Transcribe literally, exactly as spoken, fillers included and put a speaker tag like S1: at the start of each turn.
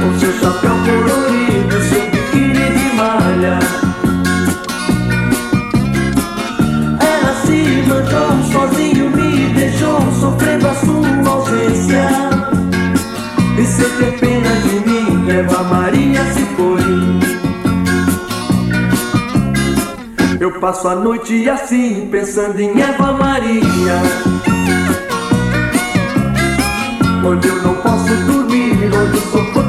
S1: com seu chapéu colorido, seu biquíni de malha. Ela se mandou sozinho, me deixou sofrendo a sua ausência. E sem ter pena de mim, Eva Maria se foi. Eu passo a noite assim, pensando em Eva Maria, onde eu não posso dormir, onde eu sou